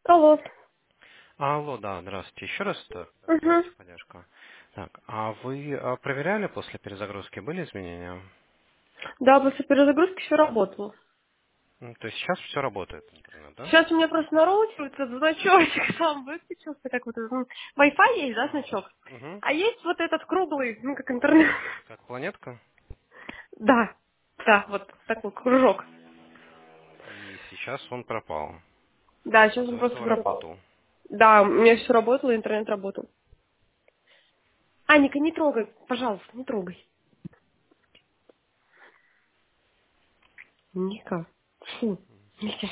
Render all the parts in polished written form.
Алло. Алло, да, здравствуйте. Еще раз Угу. поддержка. Так, а вы проверяли после перезагрузки, были изменения? Да, после перезагрузки все работало. То есть сейчас все работает, интернет, да? Сейчас у меня просто на роуте вот этот значочек сам выключился, как вот этот, Wi-Fi есть, да, значок? Угу. А есть вот этот круглый, как интернет. Как планетка? Да, да, вот такой кружок. И сейчас он пропал. Да, А сейчас до он просто этого пропал. работал. Да, у меня все работало, интернет работал. Аника, не трогай, пожалуйста, не трогай. Ника, фу, нельзя.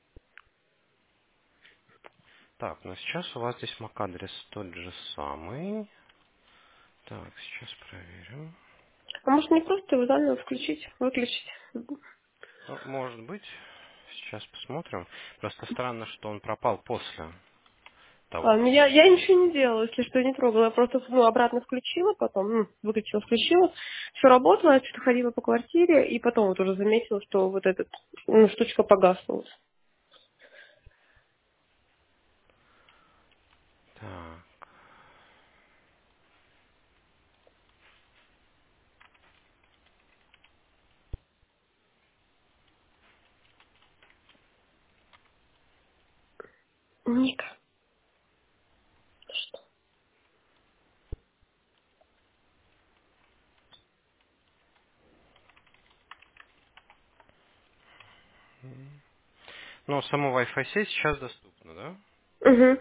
Так, но сейчас у вас здесь MAC-адрес тот же самый. Так, сейчас проверим. А может не просто его заново включить, выключить? Ну, может быть. Сейчас посмотрим. Просто странно, что он пропал после того, Ладно, как я включили. ничего не делала, если что, не трогала. Я просто обратно включила, потом выключила, включила. Все работало, я что-то ходила по квартире, и потом вот уже заметила, что вот эта штучка погасла. Так. Ника, что? Но само Wi-Fi сеть сейчас доступна, да? Угу.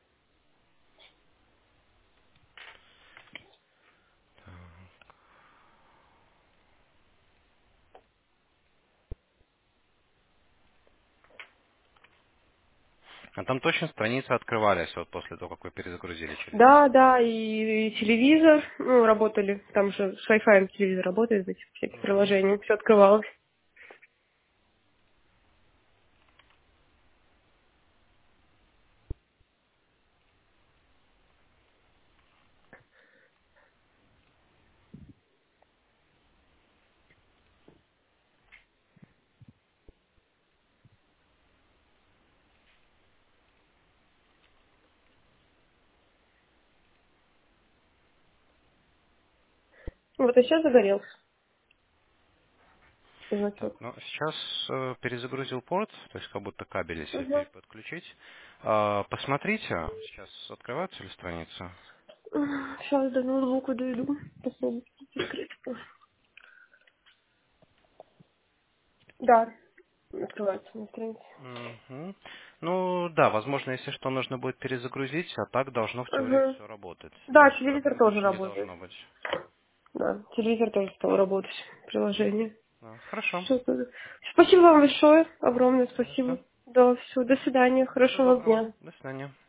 А там точно страницы открывались вот после того, как вы перезагрузили через Да, несколько да, минут. и телевизор, работали, там же с Wi-Fi телевизор работает, эти всякие Мгм. приложения, все открывалось. Вот и сейчас загорелся Так, значок. ну сейчас перезагрузил порт, то есть как будто кабель, если Угу. подключить. Посмотрите, сейчас открывается ли страница. Сейчас до ноутбука дойду, посмотрим, открыть. Да, открывается на странице. Мгм. Ну да, возможно, если что, нужно будет перезагрузить, а так должно в теории Угу. все работать. То Да, есть телевизор проблем тоже больше не работает. должно быть. Да, телевизор тоже стал работать, приложение. Да, хорошо. Всё тогда. Спасибо вам большое, огромное Не за что. спасибо. Да, все, до свидания, Всего хорошего вам доброго. дня. До свидания.